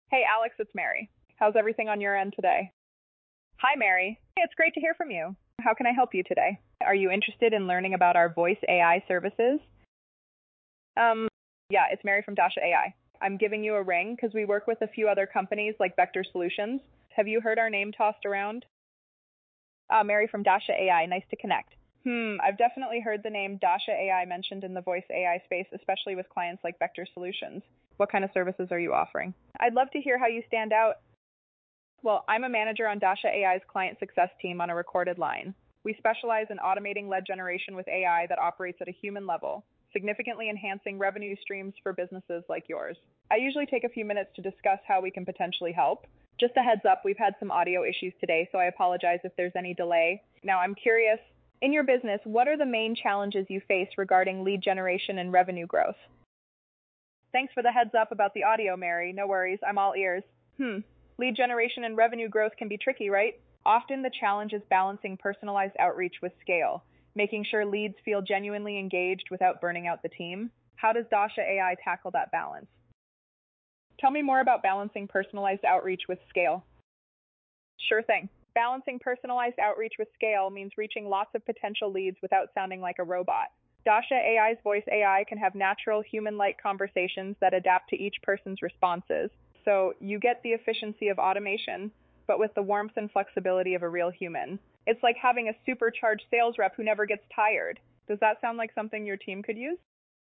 Hey, Alex, it's Mary. How's everything on your end today? Hi, Mary. Hey, it's great to hear from you. How can I help you today? Are you interested in learning about our voice AI services? Um, yeah, it's Mary from Dasha AI. I'm giving you a ring because we work with a few other companies like Vector Solutions. Have you heard our name tossed around? Mary from Dasha AI. Nice to connect. I've definitely heard the name Dasha AI mentioned in the voice AI space, especially with clients like Vector Solutions. What kind of services are you offering? I'd love to hear how you stand out. Well, I'm a manager on Dasha AI's client success team on a recorded line. We specialize in automating lead generation with AI that operates at a human level, significantly enhancing revenue streams for businesses like yours. I usually take a few minutes to discuss how we can potentially help. Just a heads up, we've had some audio issues today, so I apologize if there's any delay. Now, I'm curious, in your business, what are the main challenges you face regarding lead generation and revenue growth? Thanks for the heads up about the audio, Mary. No worries, I'm all ears. Lead generation and revenue growth can be tricky, right? Often the challenge is balancing personalized outreach with scale, making sure leads feel genuinely engaged without burning out the team. How does Dasha AI tackle that balance? Tell me more about balancing personalized outreach with scale. Sure thing. Balancing personalized outreach with scale means reaching lots of potential leads without sounding like a robot. Dasha AI's voice AI can have natural, human-like conversations that adapt to each person's responses. So you get the efficiency of automation, but with the warmth and flexibility of a real human. It's like having a supercharged sales rep who never gets tired. Does that sound like something your team could use?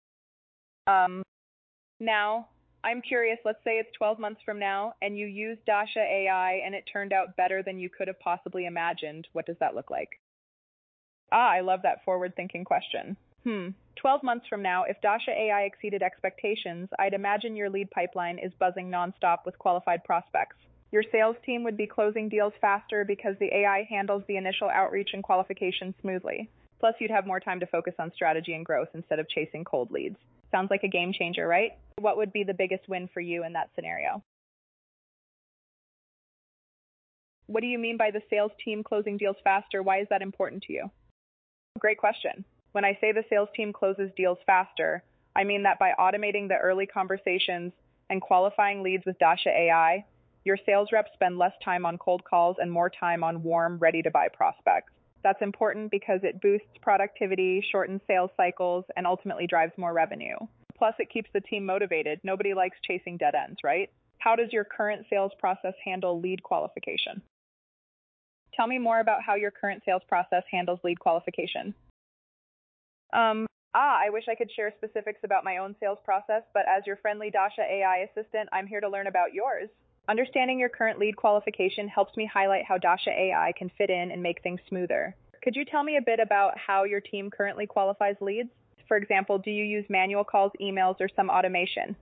Now, I'm curious, let's say it's 12 months from now and you use Dasha AI and it turned out better than you could have possibly imagined. What does that look like? I love that forward-thinking question. 12 months from now, if Dasha AI exceeded expectations, I'd imagine your lead pipeline is buzzing nonstop with qualified prospects. Your sales team would be closing deals faster because the AI handles the initial outreach and qualification smoothly. Plus, you'd have more time to focus on strategy and growth instead of chasing cold leads. Sounds like a game changer, right? What would be the biggest win for you in that scenario? What do you mean by the sales team closing deals faster? Why is that important to you? Great question. When I say the sales team closes deals faster, I mean that by automating the early conversations and qualifying leads with Dasha AI, your sales reps spend less time on cold calls and more time on warm, ready-to-buy prospects. That's important because it boosts productivity, shortens sales cycles, and ultimately drives more revenue. Plus, it keeps the team motivated. Nobody likes chasing dead ends, right? How does your current sales process handle lead qualification? Tell me more about how your current sales process handles lead qualification. I wish I could share specifics about my own sales process, but as your friendly Dasha AI assistant, I'm here to learn about yours. Understanding your current lead qualification helps me highlight how Dasha AI can fit in and make things smoother. Could you tell me a bit about how your team currently qualifies leads? For example, do you use manual calls, emails, or some automation?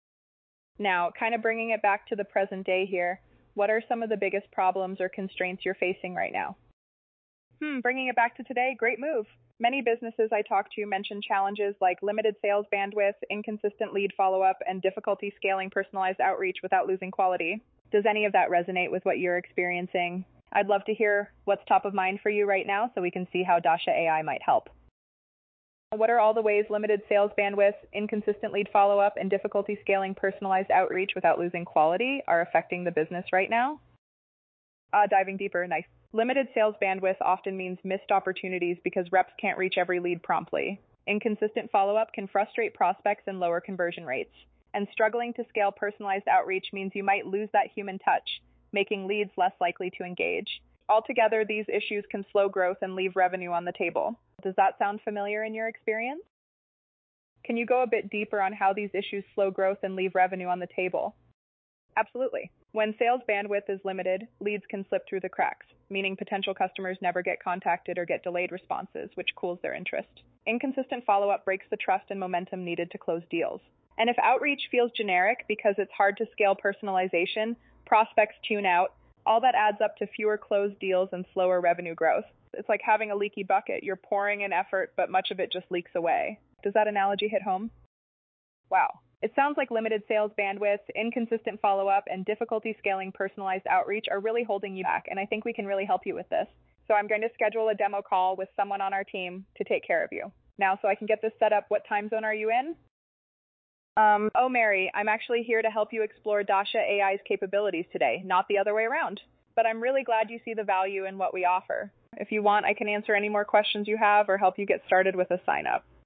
Now, kind of bringing it back to the present day here, what are some of the biggest problems or constraints you're facing right now? Bringing it back to today, great move. Many businesses I talk to mention challenges like limited sales bandwidth, inconsistent lead follow-up, and difficulty scaling personalized outreach without losing quality. Does any of that resonate with what you're experiencing? I'd love to hear what's top of mind for you right now so we can see how Dasha AI might help. What are all the ways limited sales bandwidth, inconsistent lead follow-up, and difficulty scaling personalized outreach without losing quality are affecting the business right now? Diving deeper, nice. Limited sales bandwidth often means missed opportunities because reps can't reach every lead promptly. Inconsistent follow-up can frustrate prospects and lower conversion rates. And struggling to scale personalized outreach means you might lose that human touch, making leads less likely to engage. Altogether, these issues can slow growth and leave revenue on the table. Does that sound familiar in your experience? Can you go a bit deeper on how these issues slow growth and leave revenue on the table? Absolutely. When sales bandwidth is limited, leads can slip through the cracks, meaning potential customers never get contacted or get delayed responses, which cools their interest. Inconsistent follow-up breaks the trust and momentum needed to close deals. And if outreach feels generic because it's hard to scale personalization, prospects tune out, all that adds up to fewer closed deals and slower revenue growth. It's like having a leaky bucket. You're pouring in effort, but much of it just leaks away. Does that analogy hit home? Wow. It sounds like limited sales bandwidth, inconsistent follow-up, and difficulty scaling personalized outreach are really holding you back, and I think we can really help you with this. So I'm going to schedule a demo call with someone on our team to take care of you. Now, so I can get this set up, what time zone are you in? Oh, Mary, I'm actually here to help you explore Dasha AI's capabilities today, not the other way around. But I'm really glad you see the value in what we offer. If you want, I can answer any more questions you have or help you get started with a sign up.